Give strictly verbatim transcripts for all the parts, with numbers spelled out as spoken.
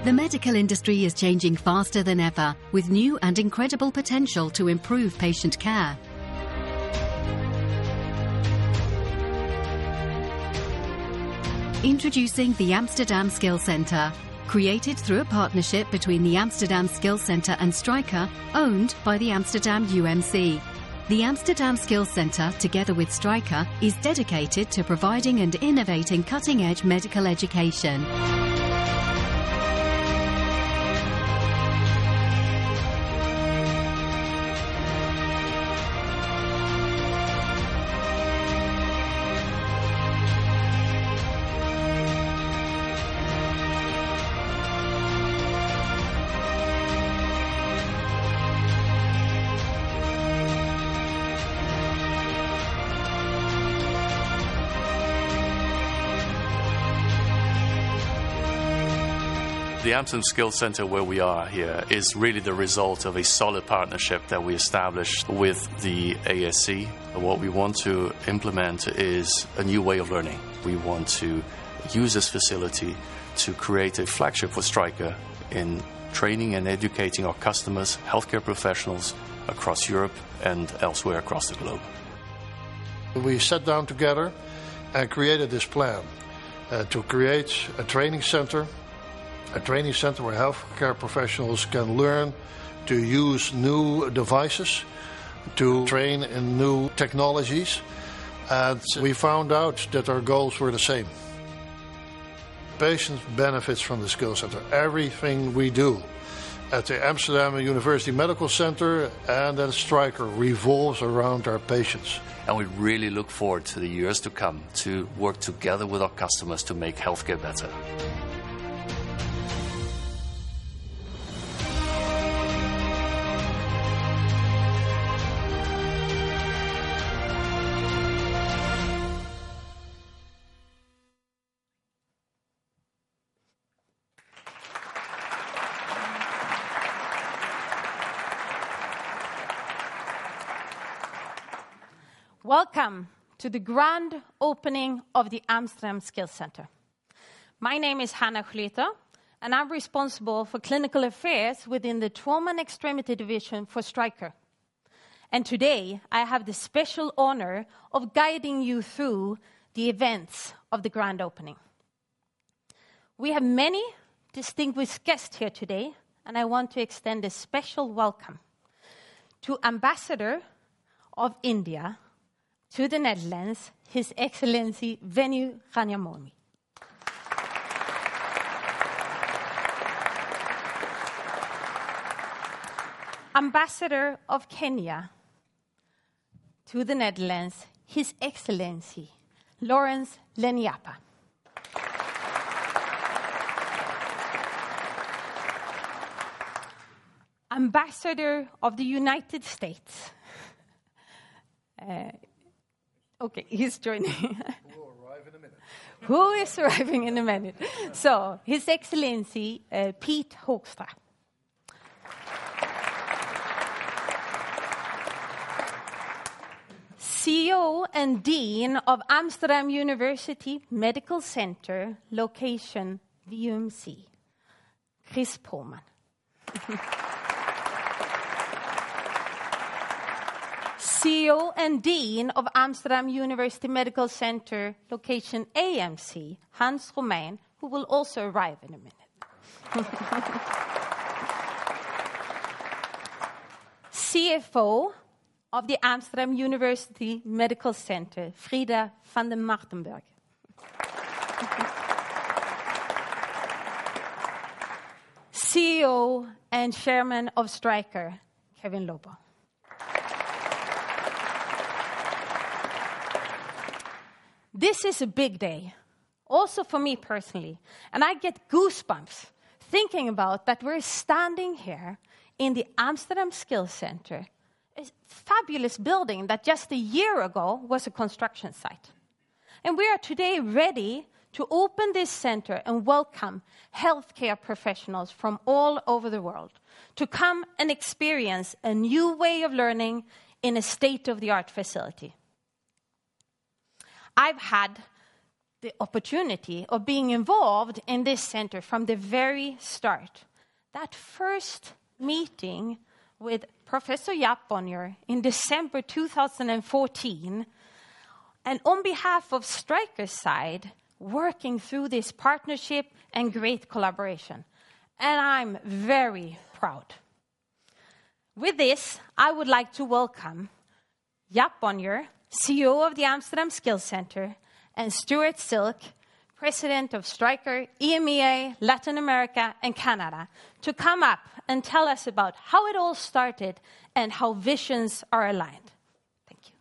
The medical industry is changing faster than ever, with new and incredible potential to improve patient care. Introducing the Amsterdam Skill Centre, created through a partnership between the Amsterdam Skill Centre and Stryker, owned by the Amsterdam U M C. The Amsterdam Skill Centre, together with Stryker, is dedicated to providing and innovating cutting-edge medical education. The Amsterdam Skills Centre, where we are here, is really the result of a solid partnership that we established with the A S C. What we want to implement is a new way of learning. We want to use this facility to create a flagship for Stryker in training and educating our customers, healthcare professionals across Europe and elsewhere across the globe. We sat down together and created this plan uh, to create a training center. A training center where healthcare professionals can learn to use new devices, to train in new technologies. And we found out that our goals were the same. Patients benefit from the Skill Center. Everything we do at the Amsterdam University Medical Center and at Stryker revolves around our patients. And we really look forward to the years to come to work together with our customers to make healthcare better. Welcome to the grand opening of the Amsterdam Skills Centre. My name is Hannah Gleter, and I'm responsible for clinical affairs within the Trauma and Extremity Division for Stryker. And today, I have the special honor of guiding you through the events of the grand opening. We have many distinguished guests here today, and I want to extend a special welcome to Ambassador of India to the Netherlands, His Excellency Venu Ranyamomi. Ambassador of Kenya to the Netherlands, His Excellency Lawrence Lenyapa. Ambassador of the United States. Uh, Okay, he's joining. Who will arrive in a minute. Who is arriving in a minute? So, His Excellency uh, Pete Hoekstra. C E O and Dean of Amsterdam University Medical Center, location V U M C, Chris Polman. C E O and Dean of Amsterdam University Medical Center, location A M C, Hans Romein, who will also arrive in a minute. C F O of the Amsterdam University Medical Center, Frida van den Martenberg. C E O and Chairman of Stryker, Kevin Lobo. This is a big day, also for me personally, and I get goosebumps thinking about that we're standing here in the Amsterdam Skills Centre, a fabulous building that just a year ago was a construction site. And we are today ready to open this center and welcome healthcare professionals from all over the world to come and experience a new way of learning in a state-of-the-art facility. I've had the opportunity of being involved in this center from the very start. That first meeting with Professor Jaap Bonnier in December two thousand fourteen, and on behalf of Stryker's side, working through this partnership and great collaboration. And I'm very proud. With this, I would like to welcome Jaap Bonnier, C E O of the Amsterdam Skills Center, and Stuart Silk, President of Stryker E M E A, Latin America, and Canada, to come up and tell us about how it all started and how visions are aligned. Thank you.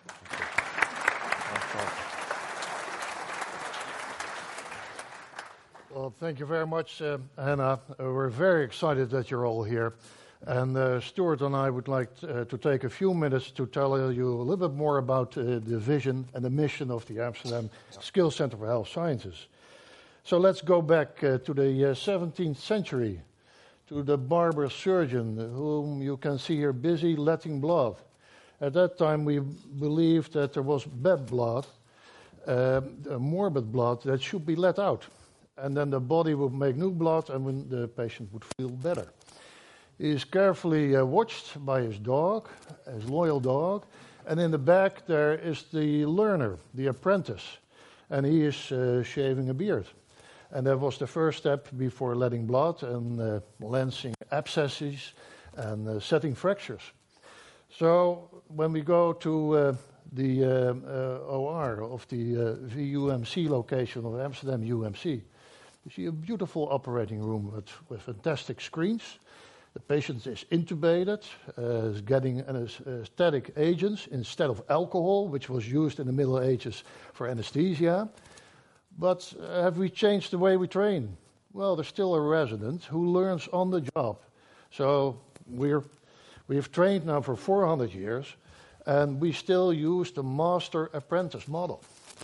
Well, thank you very much, uh, Hannah. Uh, we're very excited that you're all here. And uh, Stuart and I would like to, uh, to take a few minutes to tell you a little bit more about uh, the vision and the mission of the Amsterdam Skills Center for Health Sciences. So let's go back uh, to the uh, seventeenth century, to the barber surgeon, whom you can see here busy letting blood. At that time, we believed that there was bad blood, uh, morbid blood, that should be let out. And then the body would make new blood, and when the patient would feel better. He is carefully uh, watched by his dog, his loyal dog, and in the back there is the learner, the apprentice, and he is uh, shaving a beard. And that was the first step before letting blood and uh, lancing abscesses and uh, setting fractures. So when we go to uh, the uh, uh, O R of the uh, V U M C location of Amsterdam U M C, you see a beautiful operating room with, with fantastic screens. The patient is intubated, uh, is getting anesthetic agents instead of alcohol, which was used in the Middle Ages for anesthesia. But uh, have we changed the way we train? Well, there's still a resident who learns on the job. So we're, we've trained now for four hundred years, and we still use the master-apprentice model.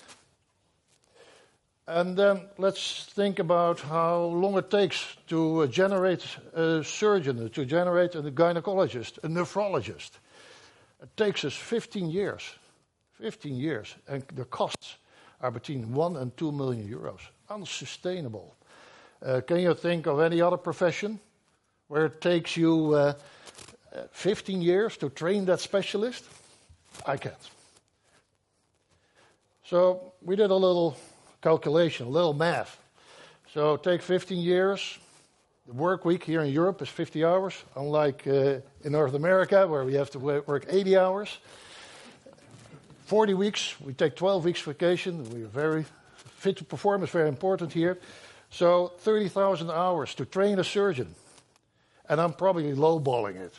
And then let's think about how long it takes to uh, generate a surgeon, to generate a gynecologist, a nephrologist. It takes us fifteen years, fifteen years, and the costs are between one and two million euros. Unsustainable. Uh, can you think of any other profession where it takes you uh, fifteen years to train that specialist? I can't. So we did a little calculation, a little math. So take fifteen years. The work week here in Europe is fifty hours, unlike uh, in North America where we have to work eighty hours. forty weeks, we take twelve weeks vacation. We are very fit to perform, is very important here. So thirty thousand hours to train a surgeon. And I'm probably lowballing it.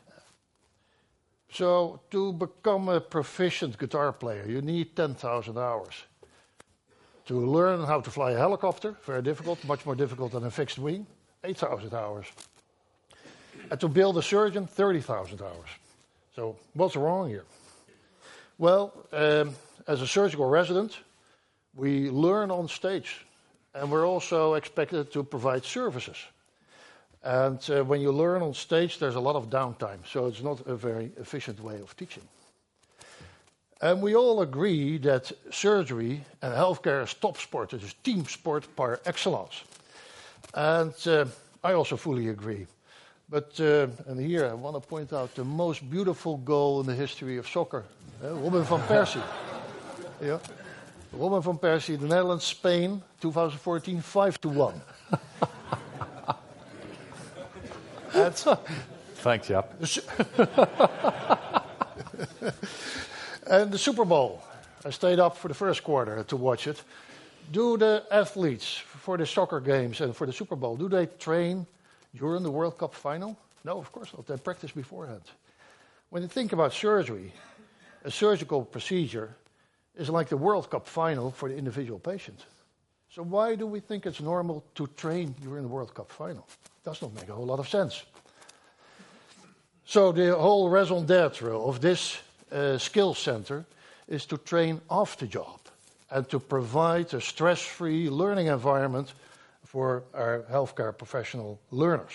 So to become a proficient guitar player, you need ten thousand hours. To learn how to fly a helicopter, very difficult, much more difficult than a fixed wing, eight thousand hours. And to build a surgeon, thirty thousand hours. So what's wrong here? Well, um, as a surgical resident, we learn on stage, and we're also expected to provide services. And uh, when you learn on stage, there's a lot of downtime, so it's not a very efficient way of teaching. And we all agree that surgery and healthcare is top sport. It is team sport par excellence. And uh, I also fully agree. But, uh, and here I want to point out the most beautiful goal in the history of soccer. Uh, Robin van Persie. Yeah. Robin van Persie, the Netherlands, Spain, twenty fourteen, five to one. Thanks, Jaap. And the Super Bowl, I stayed up for the first quarter to watch it. Do the athletes for the soccer games and for the Super Bowl, do they train during the World Cup final? No, of course not. They practice beforehand. When you think about surgery, a surgical procedure is like the World Cup final for the individual patient. So why do we think it's normal to train during the World Cup final? It does not make a whole lot of sense. So the whole raison d'etre of this uh, skills center is to train off the job and to provide a stress-free learning environment for our healthcare professional learners.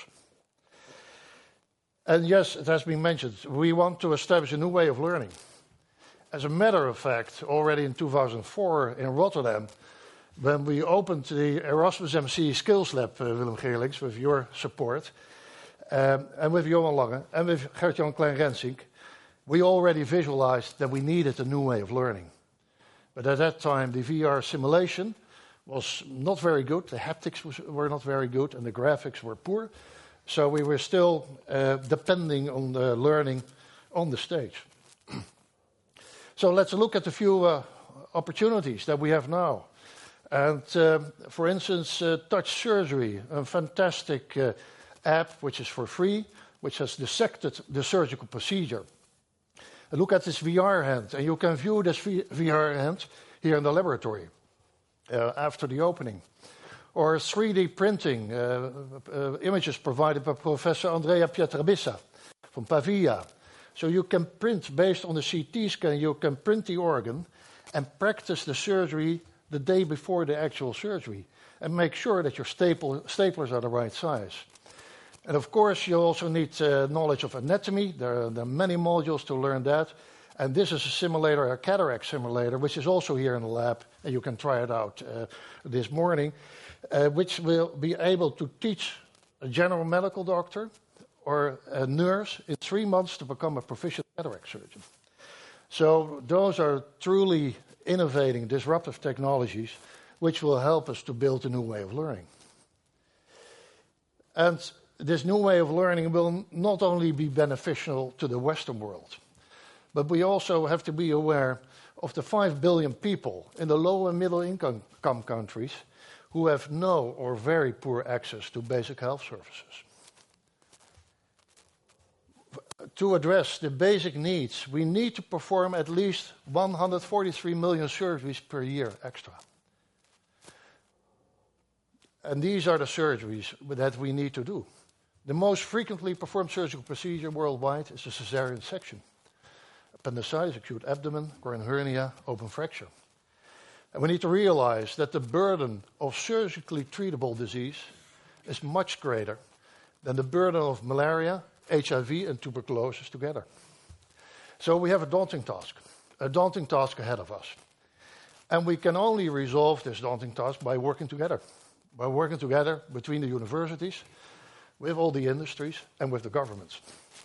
And yes, it has been mentioned, we want to establish a new way of learning. As a matter of fact, already in two thousand four in Rotterdam, when we opened the Erasmus M C Skills Lab, uh, Willem Geerlings, with your support, um, and with Johan Lange, and with Gert-Jan Klein-Rensink, we already visualized that we needed a new way of learning. But at that time, the V R simulation was not very good, the haptics was, were not very good, and the graphics were poor. So we were still uh, depending on the learning on the stage. So let's look at a few uh, opportunities that we have now. And uh, for instance, uh, Touch Surgery, a fantastic uh, app which is for free, which has dissected the surgical procedure. And look at this V R hand, and you can view this V R hand here in the laboratory uh, after the opening. Or three D printing, uh, uh, images provided by Professor Andrea Pietrabissa from Pavia. So you can print, based on the C T scan, you can print the organ and practice the surgery the day before the actual surgery and make sure that your staple, staplers are the right size. And of course, you also need uh, knowledge of anatomy. There are, there are many modules to learn that. And this is a simulator, a cataract simulator, which is also here in the lab, and you can try it out uh, this morning, uh, which will be able to teach a general medical doctor or a nurse in three months to become a proficient cataract surgeon. So those are truly innovating, disruptive technologies which will help us to build a new way of learning. And this new way of learning will not only be beneficial to the Western world, but we also have to be aware of the five billion people in the low and middle income countries who have no or very poor access to basic health services. To address the basic needs, we need to perform at least one hundred forty-three million surgeries per year extra. And these are the surgeries that we need to do. The most frequently performed surgical procedure worldwide is a cesarean section. Appendicitis, acute abdomen, groin hernia, open fracture. And we need to realize that the burden of surgically treatable disease is much greater than the burden of malaria, H I V, and tuberculosis together. So we have a daunting task, a daunting task ahead of us. And we can only resolve this daunting task by working together, by working together between the universities, with all the industries, and with the governments.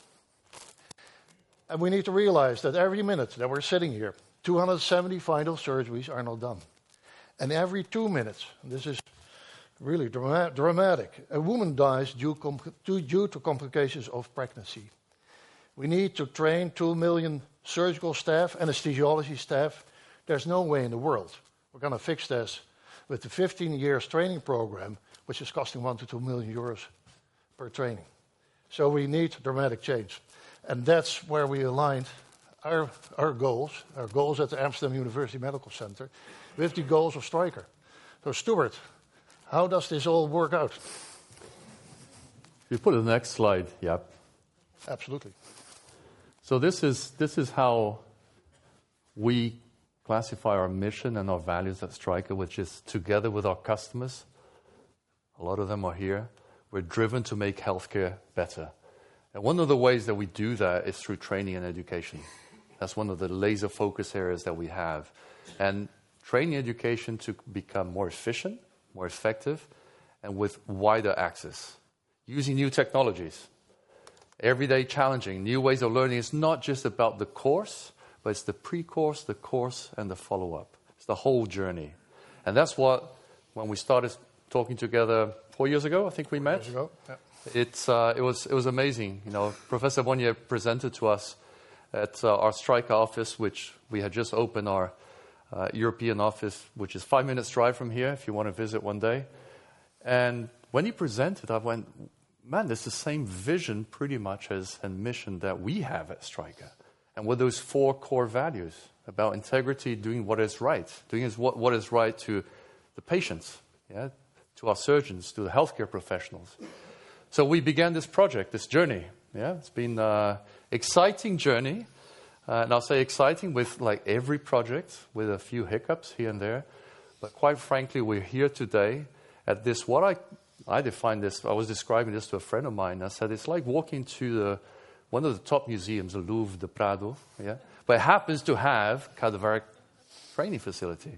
And we need to realize that every minute that we're sitting here, two hundred seventy final surgeries are not done. And every two minutes, and this is really drama dramatic, a woman dies due, due to complications of pregnancy. We need to train two million surgical staff, anesthesiology staff. There's no way in the world we're going to fix this with the fifteen years training program, which is costing one to two million euros per training. So we need dramatic change. And that's where we aligned our, our goals, our goals at the Amsterdam University Medical Center, with the goals of Stryker. So Stuart, how does this all work out? You put the next slide, yep. Absolutely. So this is, this is how we classify our mission and our values at Stryker, which is together with our customers. A lot of them are here. We're driven to make healthcare better. And one of the ways that we do that is through training and education. That's one of the laser focus areas that we have. And training education to become more efficient, more effective, and with wider access. Using new technologies. Everyday challenging, new ways of learning. It's not just about the course, but it's the pre-course, the course, and the follow-up. It's the whole journey. And that's what, when we started talking together four years ago, I think we met. Four years ago, yeah. It's, uh, it was it was amazing. You know, Professor Bonnier presented to us at uh, our Stryker office, which we had just opened our uh, European office, which is five minutes drive from here if you want to visit one day. And when he presented, I went, man, it's the same vision pretty much as and mission that we have at Stryker. And with those four core values about integrity, doing what is right, doing is what, what is right to the patients, yeah, to our surgeons, to the healthcare professionals. So we began this project, this journey. Yeah, it's been an exciting journey. Uh, and I'll say exciting with like every project, with a few hiccups here and there. But quite frankly, we're here today at this, what I, I define this, I was describing this to a friend of mine. I said, it's like walking to the, one of the top museums, the Louvre de Prado. Yeah, but it happens to have cadaveric training facility.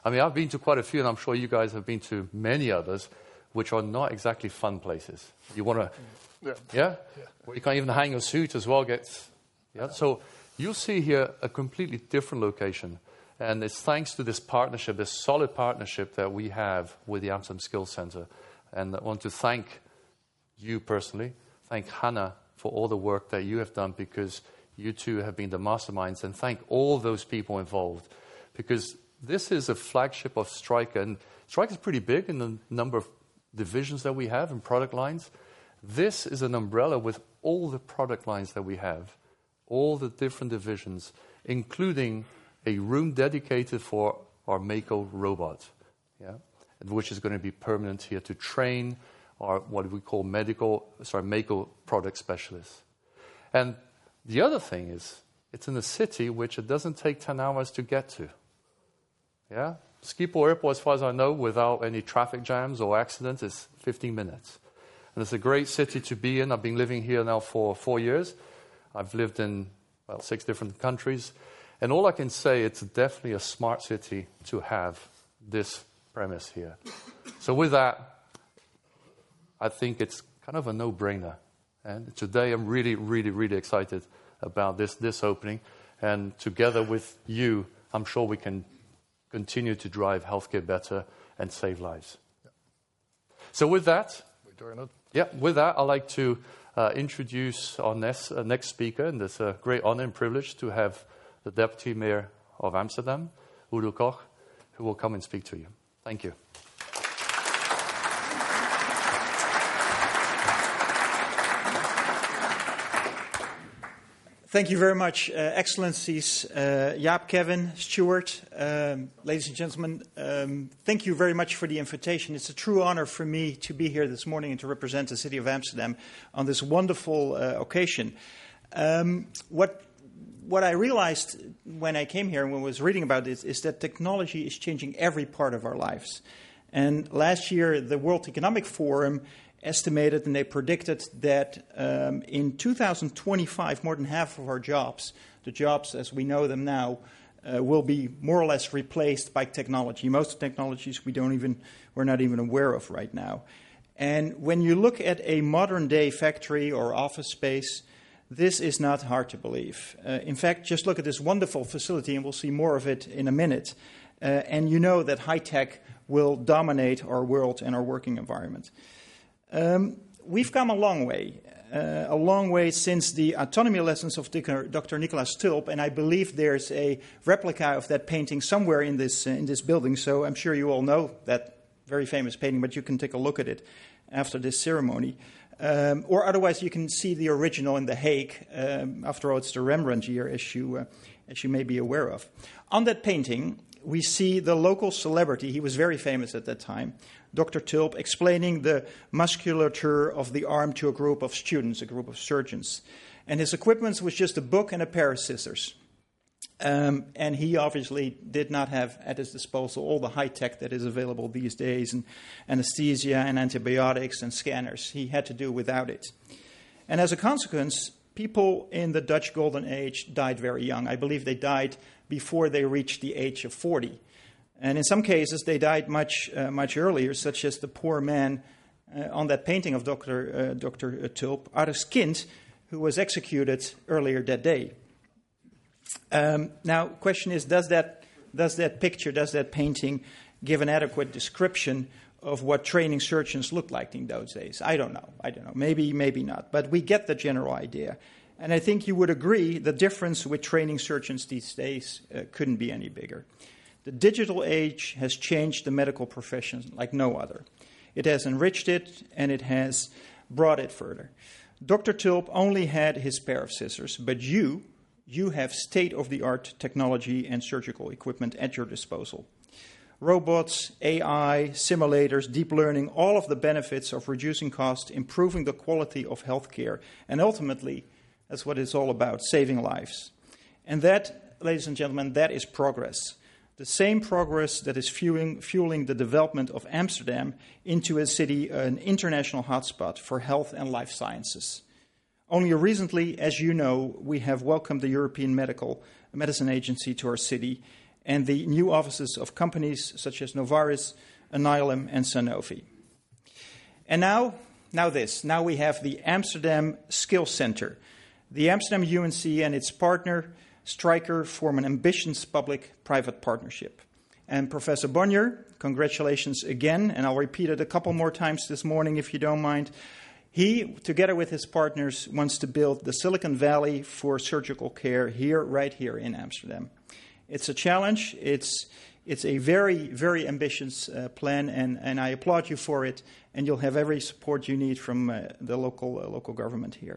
I mean, I've been to quite a few, and I'm sure you guys have been to many others, which are not exactly fun places. You want to, yeah. Yeah? yeah, where you can't even hang a suit as well. Gets, yeah. So you'll see here a completely different location, and it's thanks to this partnership, this solid partnership that we have with the Amsterdam Skills Center. And I want to thank you personally, thank Hannah for all the work that you have done, because you two have been the masterminds, and thank all those people involved, because this is a flagship of Stryker, and Stryker is pretty big in the number of divisions that we have and product lines. This is an umbrella with all the product lines that we have, all the different divisions, including a room dedicated for our Mako robot, yeah, which is going to be permanent here to train our what we call medical, sorry, Mako product specialists. And the other thing is, it's in a city which it doesn't take ten hours to get to. Yeah, Schiphol Airport, as far as I know, without any traffic jams or accidents, is fifteen minutes. And it's a great city to be in. I've been living here now for four years. I've lived in, well, six different countries. And all I can say, it's definitely a smart city to have this premise here. So with that, I think it's kind of a no-brainer. And today I'm really, really, really excited about this, this opening. And together with you, I'm sure we can continue to drive healthcare better and save lives. Yeah. So with that, yeah, with that, I'd like to uh, introduce our next, uh, next speaker. And it's a great honor and privilege to have the Deputy Mayor of Amsterdam, Udo Koch, who will come and speak to you. Thank you. Thank you very much, uh, Excellencies, uh, Jaap, Kevin, Stuart, um, ladies and gentlemen. Um, thank you very much for the invitation. It's a true honor for me to be here this morning and to represent the city of Amsterdam on this wonderful uh, occasion. Um, what what I realized when I came here and when I was reading about this is that technology is changing every part of our lives. And last year, the World Economic Forum estimated and they predicted that um, in two thousand twenty-five, more than half of our jobs, the jobs as we know them now, uh, will be more or less replaced by technology. Most technologies we don't even, we're not even aware of right now. And when you look at a modern day factory or office space, this is not hard to believe. Uh, in fact, just look at this wonderful facility, and we'll see more of it in a minute. Uh, and you know that high tech will dominate our world and our working environment. Um, we've come a long way, uh, a long way since the autonomy lessons of Doctor Nicolaas Tulp, and I believe there's a replica of that painting somewhere in this uh, in this building. So I'm sure you all know that very famous painting, but you can take a look at it after this ceremony. Um, or otherwise, you can see the original in The Hague. Um, after all, it's the Rembrandt year, as you, uh, as you may be aware of. On that painting, we see the local celebrity, he was very famous at that time, Doctor Tulp, explaining the musculature of the arm to a group of students, a group of surgeons. And his equipment was just a book and a pair of scissors. Um, and he obviously did not have at his disposal all the high tech that is available these days, and anesthesia and antibiotics and scanners. He had to do without it. And as a consequence, people in the Dutch Golden Age died very young. I believe they died before they reached the age of forty. And in some cases, they died much, uh, much earlier, such as the poor man uh, on that painting of Doctor Uh, Doctor Tulp, Aris Kind, who was executed earlier that day. Um, now, question is, does that, does that picture, does that painting give an adequate description of what training surgeons looked like in those days? I don't know. I don't know. Maybe, maybe not. But we get the general idea. And I think you would agree the difference with training surgeons these days uh, couldn't be any bigger. The digital age has changed the medical profession like no other. It has enriched it, and it has brought it further. Doctor Tulp only had his pair of scissors, but you... You have state-of-the-art technology and surgical equipment at your disposal. Robots, A I, simulators, deep learning, all of the benefits of reducing cost, improving the quality of healthcare, and ultimately, that's what it's all about, saving lives. And that, ladies and gentlemen, that is progress. The same progress that is fueling, fueling the development of Amsterdam into a city, an international hotspot for health and life sciences. Only recently, as you know, we have welcomed the European Medical Medicine Agency to our city, and the new offices of companies such as Novartis, Alnylam, and Sanofi. And now, now this. Now we have the Amsterdam Skills Center. The Amsterdam U N C and its partner, Stryker, form an ambitious public-private partnership. And Professor Bonnier, congratulations again, and I'll repeat it a couple more times this morning if you don't mind. He, together with his partners, wants to build the Silicon Valley for surgical care here, right here in Amsterdam. It's a challenge. It's it's a very, very ambitious uh, plan, and, and I applaud you for it. And you'll have every support you need from uh, the local uh, local government here.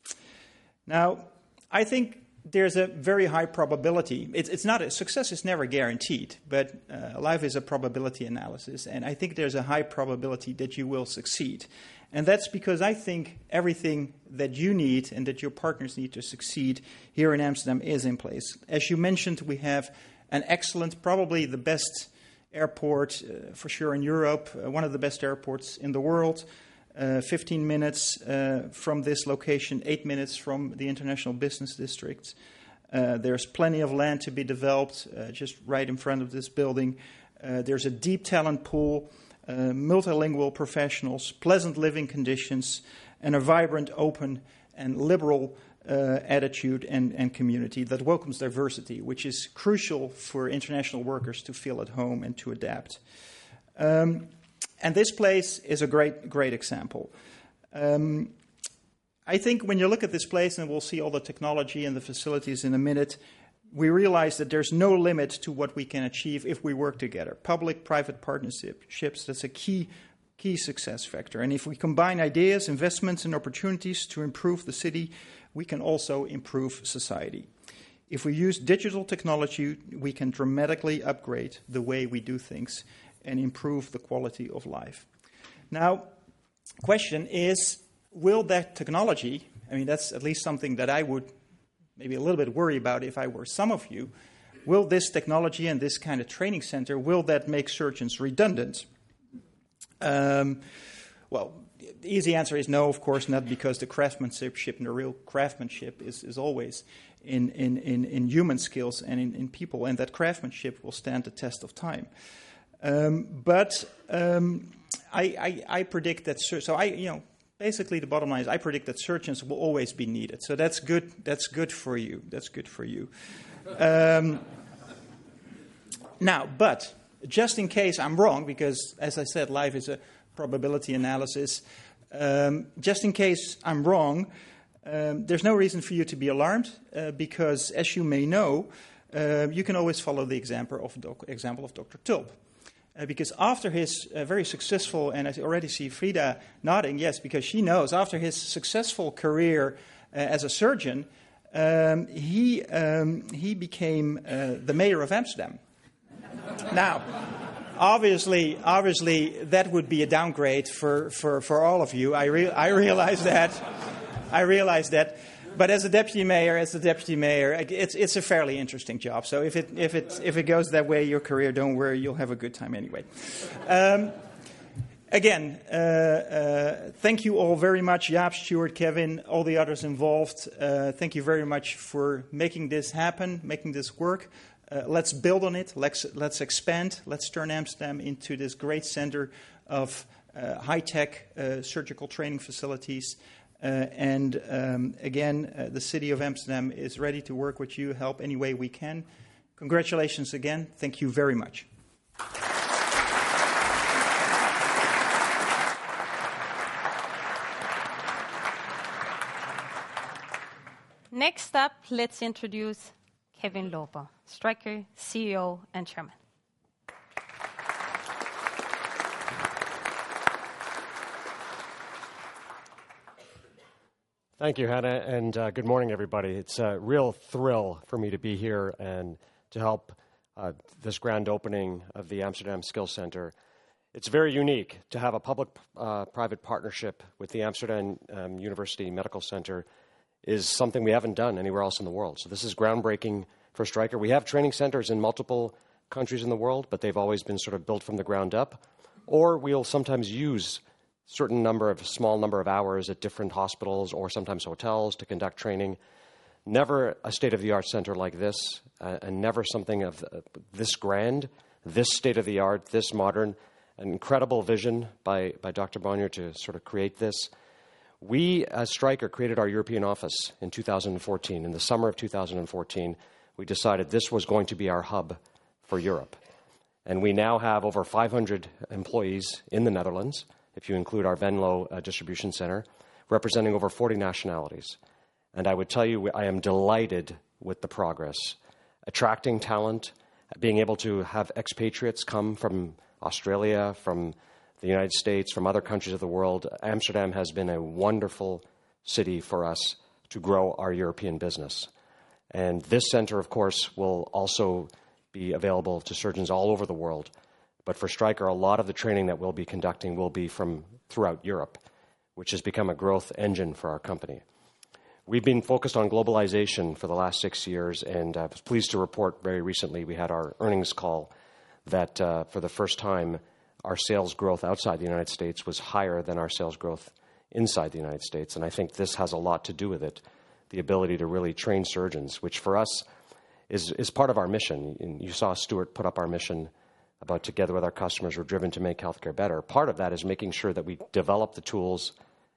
Now, I think there's a very high probability. It's, it's not a, success is never guaranteed, but uh, life is a probability analysis, and I think there's a high probability that you will succeed. And that's because I think everything that you need and that your partners need to succeed here in Amsterdam is in place. As you mentioned, we have an excellent, probably the best airport uh, for sure in Europe, uh, one of the best airports in the world. Uh, fifteen minutes uh, from this location, eight minutes from the International Business District. Uh, there's plenty of land to be developed uh, just right in front of this building. Uh, there's a deep talent pool, uh, multilingual professionals, pleasant living conditions, and a vibrant, open, and liberal uh, attitude and, and community that welcomes diversity, which is crucial for international workers to feel at home and to adapt. Um, And this place is a great, great example. Um, I think when you look at this place, and we'll see all the technology and the facilities in a minute, we realize that there's no limit to what we can achieve if we work together. Public-private partnerships, that's a key, key success factor. And if we combine ideas, investments, and opportunities to improve the city, we can also improve society. If we use digital technology, we can dramatically upgrade the way we do things and improve the quality of life. Now, question is, will that technology, I mean, that's at least something that I would maybe a little bit worry about if I were some of you, will this technology and this kind of training center, will that make surgeons redundant? Um, well, the easy answer is no, of course not, because the craftsmanship and the real craftsmanship is, is always in, in, in, in human skills and in, in people, and that craftsmanship will stand the test of time. Um, but um, I, I, I predict that, sur- so I, you know, basically the bottom line is I predict that surgeons will always be needed. So that's good. That's good for you. That's good for you. Um, now, but just in case I'm wrong, because as I said, life is a probability analysis. Um, just in case I'm wrong, um, there's no reason for you to be alarmed, uh, because as you may know, uh, you can always follow the example of doc- example of Doctor Tulp. Uh, because after his uh, very successful, and I already see Frida nodding, yes, because she knows, after his successful career uh, as a surgeon, um, he um, he became uh, the mayor of Amsterdam. Now, obviously, obviously, that would be a downgrade for, for, for all of you. I re- I realize that. I realize that. But as a deputy mayor, as a deputy mayor, it's it's a fairly interesting job. So if it if it if it goes that way, your career, don't worry, you'll have a good time anyway. Um, again, uh, uh, thank you all very much, Jaap, Stuart, Kevin, all the others involved. Uh, thank you very much for making this happen, making this work. Uh, let's build on it. Let's let's expand. Let's turn Amsterdam into this great center of uh, high-tech uh, surgical training facilities. Uh, and um, again, uh, the city of Amsterdam is ready to work with you, help any way we can. Congratulations again. Thank you very much. Next up, let's introduce Kevin Loper, Stryker C E O and Chairman. Thank you, Hannah, and uh, good morning, everybody. It's a real thrill for me to be here and to help uh, this grand opening of the Amsterdam Skills Center. It's very unique to have a public-private uh, partnership with the Amsterdam um, University Medical Center is something we haven't done anywhere else in the world. So this is groundbreaking for Stryker. We have training centers in multiple countries in the world, but they've always been sort of built from the ground up. Or we'll sometimes use certain number of small number of hours at different hospitals or sometimes hotels to conduct training. Never a state-of-the-art center like this, uh, and never something of uh, this grand, this state-of-the-art, this modern, an incredible vision by, by Doctor Bonnier to sort of create this. We, as Stryker, created our European office in two thousand fourteen. In the summer of two thousand fourteen, we decided this was going to be our hub for Europe. And we now have over five hundred employees in the Netherlands, if you include our Venlo uh, distribution center, representing over forty nationalities. And I would tell you, I am delighted with the progress. Attracting talent, being able to have expatriates come from Australia, from the United States, from other countries of the world. Amsterdam has been a wonderful city for us to grow our European business. And this center, of course, will also be available to surgeons all over the world. But for Stryker, a lot of the training that we'll be conducting will be from throughout Europe, which has become a growth engine for our company. We've been focused on globalization for the last six years, and I was pleased to report very recently we had our earnings call that uh, for the first time, our sales growth outside the United States was higher than our sales growth inside the United States. And I think this has a lot to do with it, the ability to really train surgeons, which for us is, is part of our mission. And you saw Stuart put up our mission about together with our customers, we're driven to make healthcare better. Part of that is making sure that we develop the tools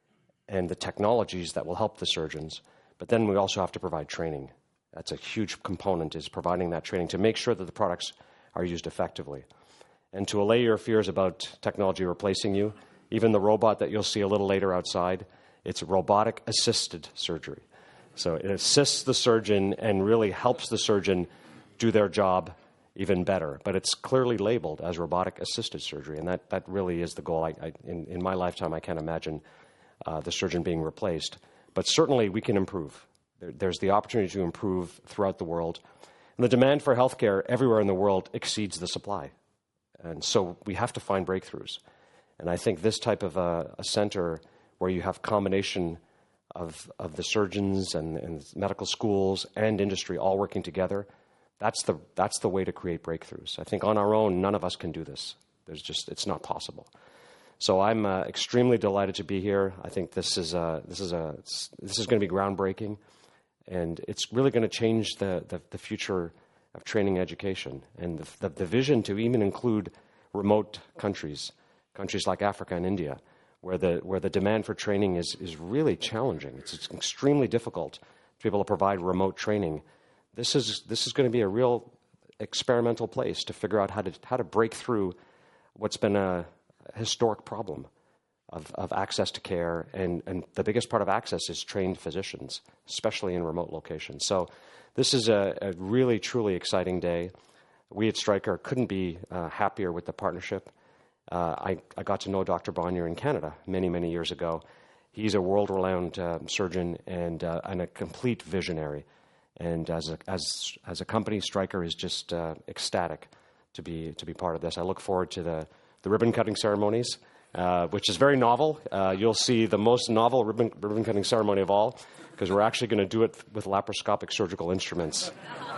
and the technologies that will help the surgeons. But then we also have to provide training. That's a huge component, is providing that training to make sure that the products are used effectively. And to allay your fears about technology replacing you, even the robot that you'll see a little later outside, it's robotic-assisted surgery. So it assists the surgeon and really helps the surgeon do their job even better. But it's clearly labeled as robotic-assisted surgery, and that, that really is the goal. I, I, in, in my lifetime, I can't imagine uh, the surgeon being replaced. But certainly we can improve. There, there's the opportunity to improve throughout the world. And the demand for healthcare everywhere in the world exceeds the supply. And so we have to find breakthroughs. And I think this type of a, a center where you have combination of, of the surgeons and, and medical schools and industry all working together, that's the, that's the way to create breakthroughs. I think on our own, none of us can do this. There's just, it's not possible. So I'm uh, extremely delighted to be here. I think this is, a, this is, a, this is going to be groundbreaking. And it's really going to change the, the, the future of training education. And the, the, the vision to even include remote countries, countries like Africa and India, where the, where the demand for training is, is really challenging. It's, it's extremely difficult to be able to provide remote training. This is, this is going to be a real experimental place to figure out how to, how to break through what's been a historic problem of, of access to care, and, and the biggest part of access is trained physicians, especially in remote locations. So this is a, a really, truly exciting day. We at Stryker couldn't be uh, happier with the partnership. Uh, I, I got to know Doctor Bonnier in Canada many, many years ago. He's a world-renowned uh, surgeon and, uh, and a complete visionary. And as a, as, as a company, Stryker is just uh, ecstatic to be, to be part of this. I look forward to the, the ribbon-cutting ceremonies, Uh, which is very novel. Uh, you'll see the most novel ribbon, ribbon cutting ceremony of all, because we're actually going to do it with laparoscopic surgical instruments.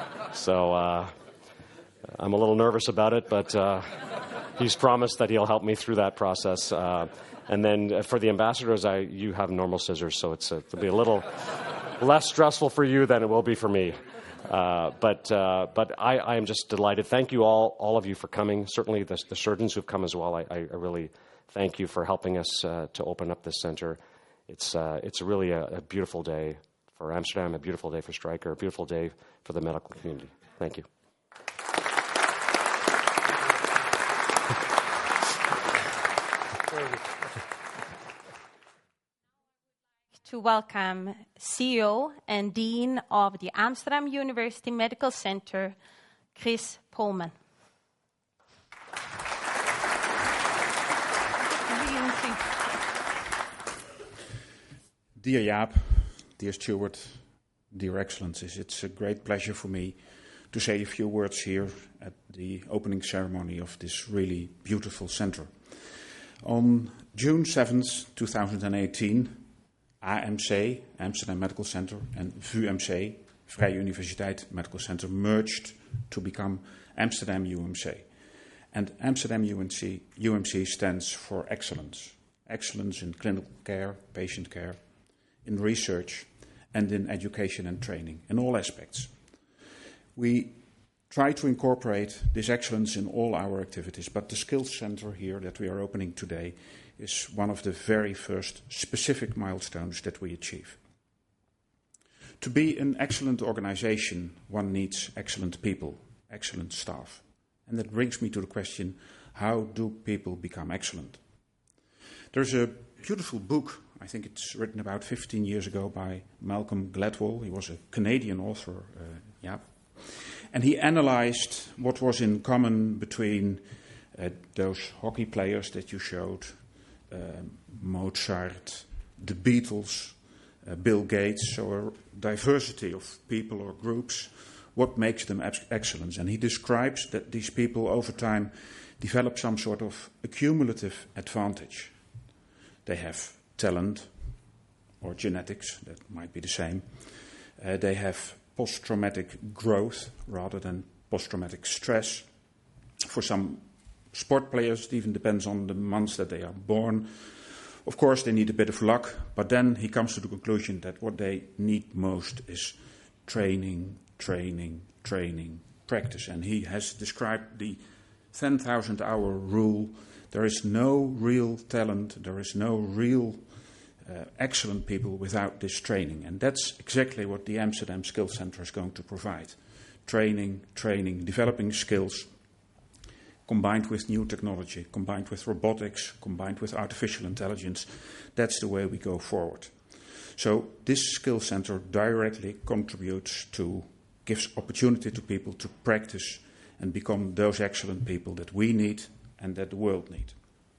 So uh, I'm a little nervous about it, but uh, he's promised that he'll help me through that process. Uh, and then for the ambassadors, I, you have normal scissors, so it's, uh, it'll be a little less stressful for you than it will be for me. Uh, but uh, but I, I am just delighted. Thank you all, all of you for coming. Certainly the, the surgeons who've come as well. I, I really thank you for helping us uh, to open up this center. It's uh, it's really a, a beautiful day for Amsterdam, a beautiful day for Stryker, a beautiful day for the medical community. Thank you. To welcome C E O and Dean of the Amsterdam University Medical Center, Chris Pohlmann. Dear Jaap, dear Stuart, dear Excellencies, it's a great pleasure for me to say a few words here at the opening ceremony of this really beautiful center. On June seventh, twenty eighteen, A M C, Amsterdam Medical Center, and V U M C, Vrije Universiteit Medical Center, merged to become Amsterdam U M C. And Amsterdam U M C, U M C stands for excellence. Excellence in clinical care, patient care, in research, and in education and training, in all aspects. We try to incorporate this excellence in all our activities, but the Skills Center here that we are opening today is one of the very first specific milestones that we achieve. To be an excellent organization, one needs excellent people, excellent staff. And that brings me to the question, how do people become excellent? There's a beautiful book, I think it's written about fifteen years ago by Malcolm Gladwell. He was a Canadian author, uh, yeah. And he analyzed what was in common between uh, those hockey players that you showed, uh, Mozart, the Beatles, uh, Bill Gates, so a diversity of people or groups, what makes them ex- excellent. And he describes that these people over time develop some sort of accumulative advantage. They have talent or genetics, that might be the same. Uh, they have post-traumatic growth rather than post-traumatic stress. For some sport players, it even depends on the months that they are born. Of course, they need a bit of luck, but then he comes to the conclusion that what they need most is training, training, training, practice. And he has described the ten thousand hour rule. There is no real talent, there is no real uh, excellent people without this training. And that's exactly what the Amsterdam Skills Center is going to provide. Training, training, developing skills, combined with new technology, combined with robotics, combined with artificial intelligence. That's the way we go forward. So this Skills Center directly contributes to, gives opportunity to people to practice and become those excellent people that we need and that the world needs.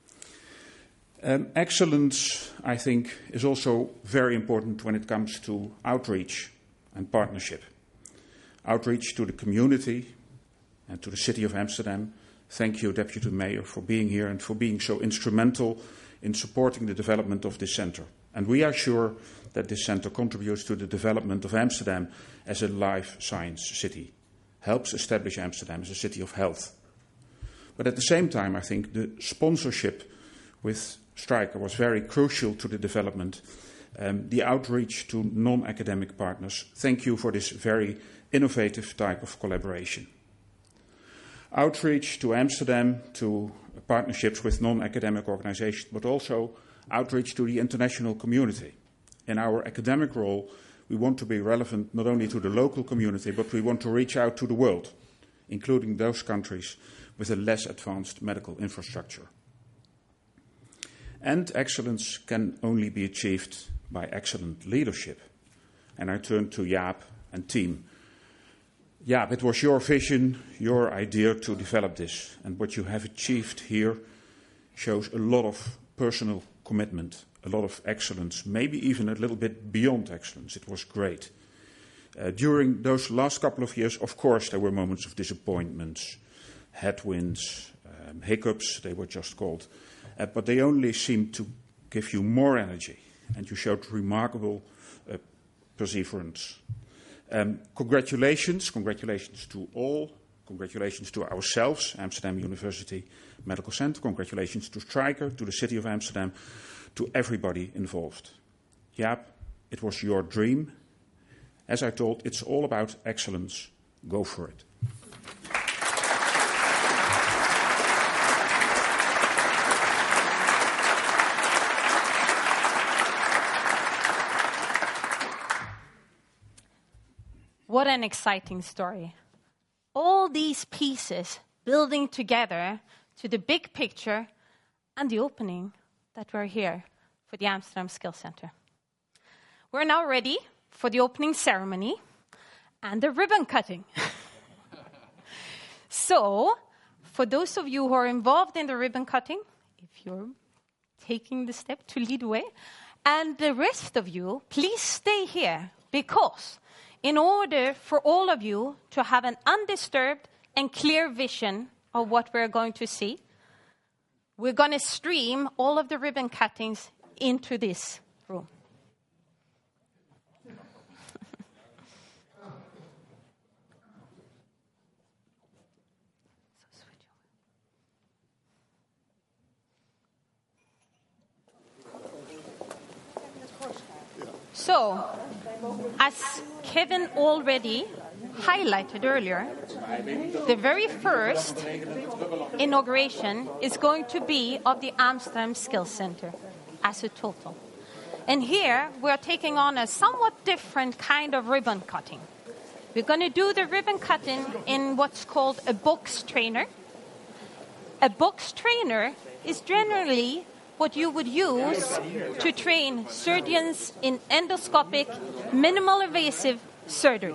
Um, excellence, I think, is also very important when it comes to outreach and partnership. Outreach to the community and to the city of Amsterdam. Thank you, Deputy Mayor, for being here and for being so instrumental in supporting the development of this centre. And we are sure that this centre contributes to the development of Amsterdam as a life science city, helps establish Amsterdam as a city of health. But at the same time, I think the sponsorship with Stryker was very crucial to the development. Um, the outreach to non-academic partners. Thank you for this very innovative type of collaboration. Outreach to Amsterdam, to partnerships with non-academic organizations, but also outreach to the international community. In our academic role, we want to be relevant not only to the local community, but we want to reach out to the world, including those countries with a less advanced medical infrastructure. And excellence can only be achieved by excellent leadership. And I turn to Jaap and team. Jaap, it was your vision, your idea to develop this. And what you have achieved here shows a lot of personal commitment, a lot of excellence, maybe even a little bit beyond excellence. It was great. Uh, during those last couple of years, of course, there were moments of disappointments, headwinds, um, hiccups, they were just called. Uh, but they only seemed to give you more energy, and you showed remarkable uh, perseverance. Um, congratulations, congratulations to all, congratulations to ourselves, Amsterdam University Medical Center, congratulations to Stryker, to the City of Amsterdam, to everybody involved. Jaap, it was your dream. As I told, it's all about excellence. Go for it. What an exciting story. All these pieces building together to the big picture and the opening that we're here for the Amsterdam Skills Center. We're now ready for the opening ceremony and the ribbon cutting. So, for those of you who are involved in the ribbon cutting, if you're taking the step to lead the way, and the rest of you, please stay here, because in order for all of you to have an undisturbed and clear vision of what we're going to see, we're going to stream all of the ribbon cuttings into this room. So, as Kevin already highlighted earlier, the very first inauguration is going to be of the Amsterdam Skills Center as a total. And here we're taking on a somewhat different kind of ribbon cutting. We're going to do the ribbon cutting in what's called a box trainer. A box trainer is generally what you would use to train surgeons in endoscopic, minimal invasive surgery.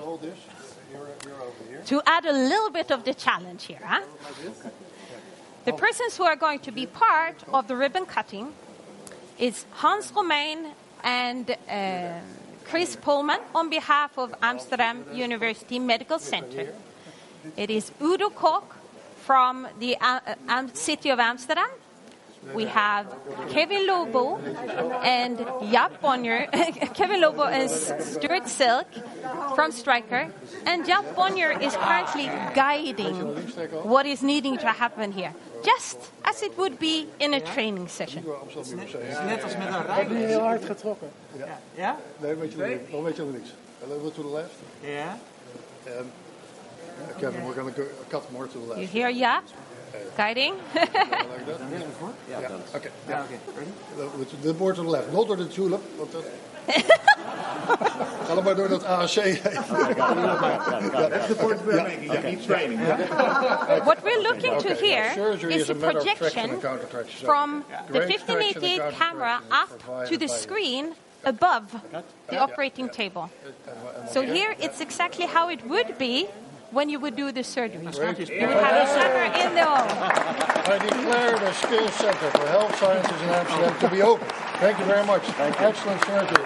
To add a little bit of the challenge here, huh? The persons who are going to be part of the ribbon cutting is Hans Romein and uh, Chris Pullman on behalf of Amsterdam University Medical Center. It is Udo Koch from the uh, uh, city of Amsterdam. We have Kevin Lobo and Jaap Bonnier, Kevin Lobo and Stuart Silk from Stryker. And Jaap Bonnier is currently guiding what is needing to happen here, just as it would be in a training session. Net als met een rijden. Heel hard getrokken. Ja? Ja? Nee, een beetje links. Nog een beetje links. A little bit to the left. Yeah. And Kevin, we're going to cut more to the left. You hear Jaap? Guiding. Like that? Yeah. Yeah. Okay. Yeah. Okay. Ready? The more to the left. Not door the tulip. Want dat... Ga dan maar door dat A A C heen. That's the point we're making. You need training. What we're looking to here is a projection from the fifteen eighty-eight camera up to the screen above the operating table. So here it's exactly how it would be when you would do the surgery. You would have a sucker in the hole. I declare the Skills Center for Health Sciences in Amsterdam to be open. Thank you very much. Thank you. Excellent surgery.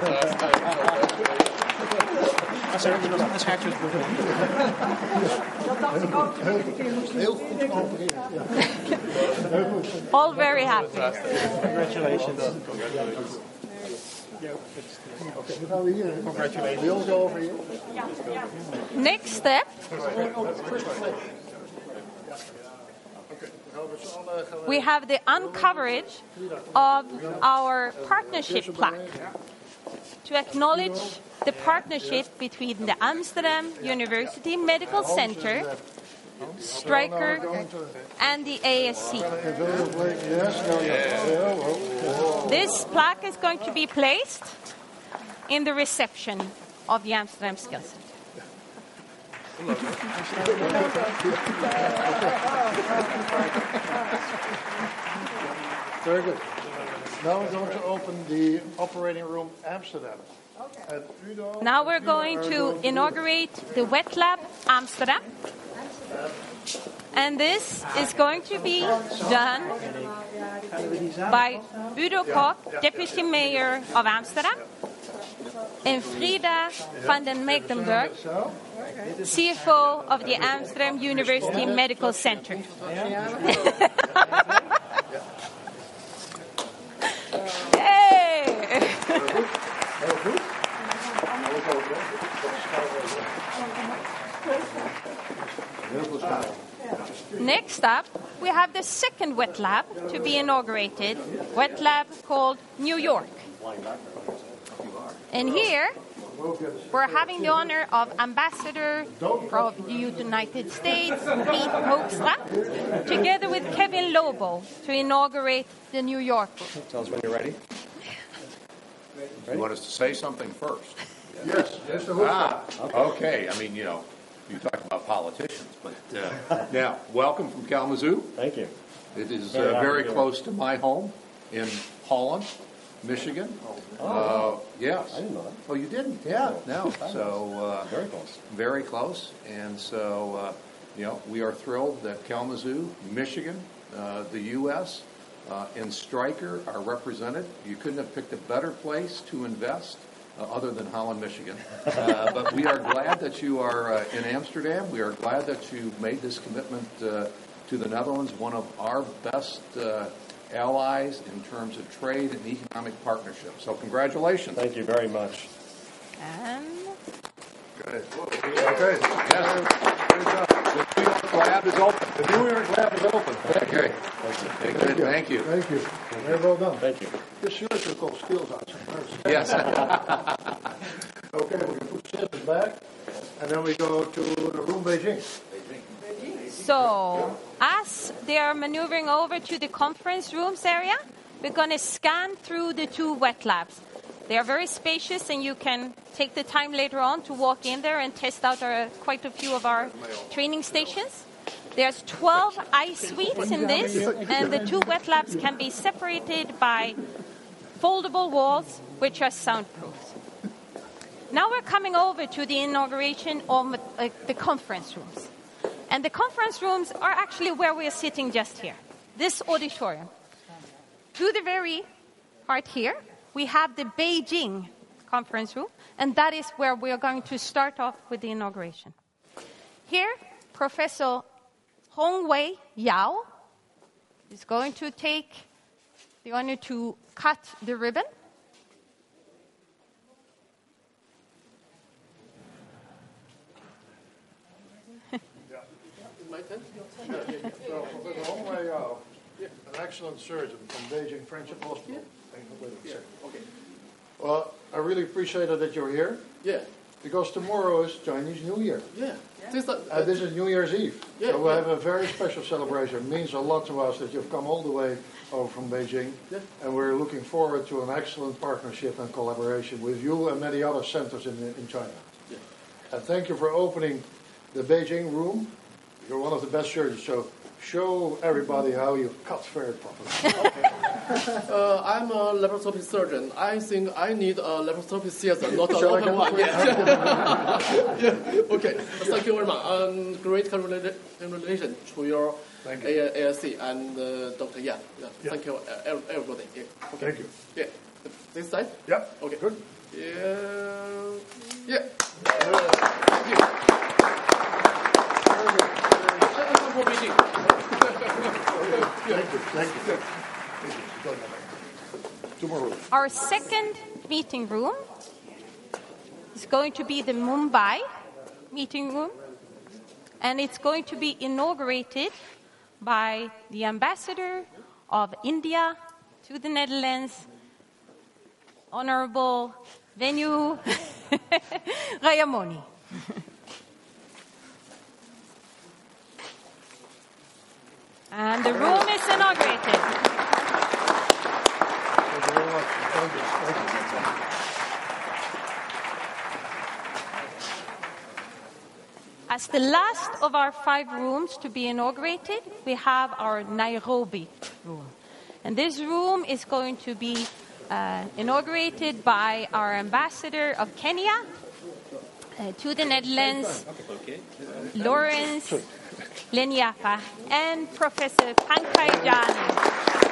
All very happy. Congratulations. Congratulations. Next step, we have the uncoverage of our partnership plaque to acknowledge the partnership between the Amsterdam University Medical Center, Stryker, and the A S C. This plaque is going to be placed in the reception of the Amsterdam Skills Center. Very good. Now we're going to open the operating room Amsterdam. Now we're going to inaugurate the Wet Lab Amsterdam. And this is going to be done by Udo Koch, Deputy Mayor of Amsterdam, and Frida van den Mecklenburg, C F O of the Amsterdam University Medical Center. Hey! Next up, we have the second wet lab to be inaugurated, wet lab called New York. And here, we're having the honor of Ambassador from the United States, Pete Hoekstra, together with Kevin Lobo, to inaugurate the New York. Tell us when you're ready. You want us to say something first? Yes, Mister Hoekstra. Ah, okay. I mean, you know, you talk about politicians, but uh, now, welcome from Kalamazoo. Thank you. It is uh, very close to my home in Holland, Michigan. Oh, uh, yes. I didn't know that. Oh, you didn't? Yeah, no. So uh, very close. Very close, and so uh, you know, we are thrilled that Kalamazoo, Michigan, uh, the U S, uh, and Stryker are represented. You couldn't have picked a better place to invest. Uh, other than Holland, Michigan. Uh, but we are glad that you are uh, in Amsterdam. We are glad that you made this commitment uh, to the Netherlands, one of our best uh, allies in terms of trade and economic partnership. So congratulations. Thank you very much. And Good. Okay. Yes. Good job. The New York lab is open. The New York lab is open. Okay. Thank you. Thank you. Thank you. Very well done. Thank you. This yours is called skills out. Yes. Okay, we can put scissors back, and then we go to the room Beijing. So, as they are maneuvering over to the conference rooms area, we're going to scan through the two wet labs. They are very spacious, and you can take the time later on to walk in there and test out our, quite a few of our training stations. There's twelve ice suites in this, and the two wet labs can be separated by foldable walls, which are soundproof. Now we're coming over to the inauguration of uh, the conference rooms. And the conference rooms are actually where we are sitting just here, this auditorium. To the very heart here, we have the Beijing conference room, and that is where we are going to start off with the inauguration. Here, Professor Hongwei Yao is going to take the honor to cut the ribbon. So, Professor Hongwei Yao, an excellent surgeon from Beijing Friendship Hospital. Yeah. Okay. Well, I really appreciate it that you're here. Yeah. Because tomorrow is Chinese New Year. Yeah. This, uh, Uh, this is New Year's Eve. Yeah, so we yeah. have a very special celebration. It means a lot to us that you've come all the way over from Beijing. Yeah. And we're looking forward to an excellent partnership and collaboration with you and many other centers in, in China. Yeah. And thank you for opening the Beijing room. You're one of the best surgeons, so show everybody how you cut very properly. uh, I'm a laparoscopic surgeon. I think I need a laparoscopic theater, not an Shall I open get one. it? Yeah. Yeah. Okay. Thank you very much. Um, great congratulations to your Thank you. A L C and uh, Doctor Yan. Yeah. Yeah. Thank you, uh, everybody. Yeah. Okay. Thank you. Yeah. This side? Yeah. Okay. Good. Yeah. Yeah. Yeah. Thank you. For Beijing. Thank you. Thank you. Thank you. Two more rooms. Our second meeting room is going to be the Mumbai meeting room, and it's going to be inaugurated by the ambassador of India to the Netherlands, Honorable Venu Rayamoni. And the room is inaugurated. Thank you very much. Thank you. Thank you. As the last of our five rooms to be inaugurated, we have our Nairobi room. And this room is going to be uh, inaugurated by our ambassador of Kenya uh, to the Netherlands, Lawrence Lenyapa, and Professor Pankaj Jani.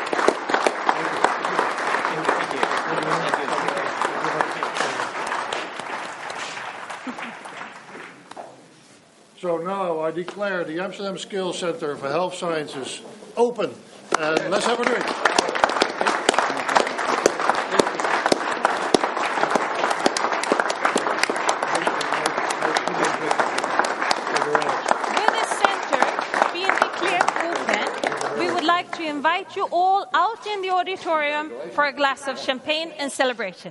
So now I declare the Amsterdam Skills Center for Health Sciences open. And let's have a drink. With the center being declared open, we would like to invite you all out in the auditorium for a glass of champagne and celebration.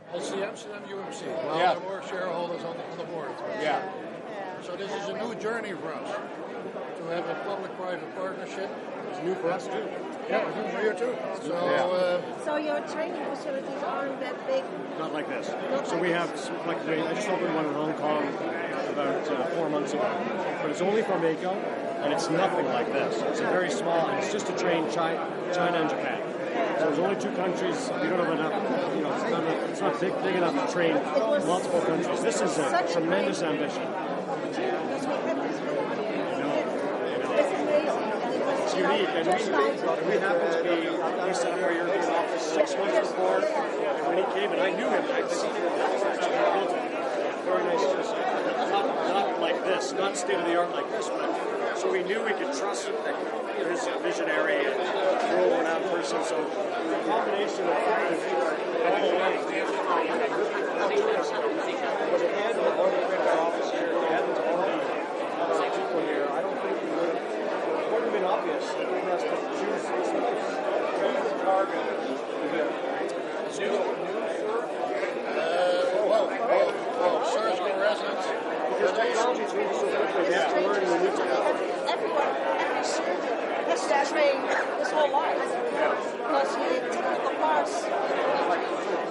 It's the Amsterdam U M C. Well, Yeah. there were shareholders on the, on the board. Yeah. So this is a new journey for us to have a public-private partnership. It's new for us too. Yeah, new for you too. So, Yeah. uh, So your training facilities aren't that big? Not like this. So we have, like, I just opened one in Hong Kong about uh, four months ago. But it's only for Mako, and it's nothing like this. It's a very small, and it's just to train China, China and Japan. So there's only two countries. We don't have enough, you know, it's not, enough, it's not big, big enough to train multiple countries. This is a tremendous ambition. It's unique, and we, and we happen to be, we set up our European office six months before, and when he came, and I knew him, I seen him, very nice, just not, not like this, not state-of-the-art like this, but so we knew we could trust him, his visionary and world-renowned person, so the combination of all the way, was a hand of all the great office here, a hand of all the people here, I don't think we would have, it wouldn't have been obvious that we must have choose this target.